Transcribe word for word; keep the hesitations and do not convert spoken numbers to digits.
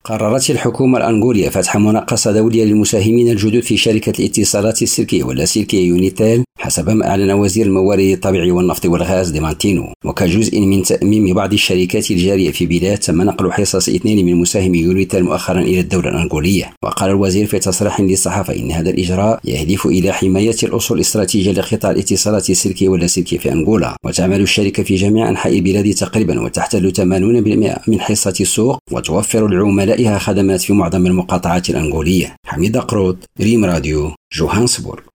قررت الحكومة الأنغولية فتح مناقصة دولية للمساهمين الجدد في شركة الاتصالات السلكية واللاسلكية يونيتيل حسب ما أعلن وزير الموارد الطبيعية والنفط والغاز ديمانتينو. وكجزء من تأميم بعض الشركات الجارية في بلاد تم نقل حصص اثنين من مساهمي يونيتيل مؤخرا إلى الدولة الأنغولية. وقال الوزير في تصريح للصحافة إن هذا الإجراء يهدف إلى حماية الأصول الاستراتيجية لقطاع الاتصالات السلكية واللاسلكية في أنغولا. وتعمل الشركة في جميع أنحاء البلاد تقريبا وتحتل ثمانين بالمئة من حصة السوق وتوفر لعملائها خدمات في معظم المقاطعات الأنغولية. حميد قروط، ريم راديو، جوهانسبورغ.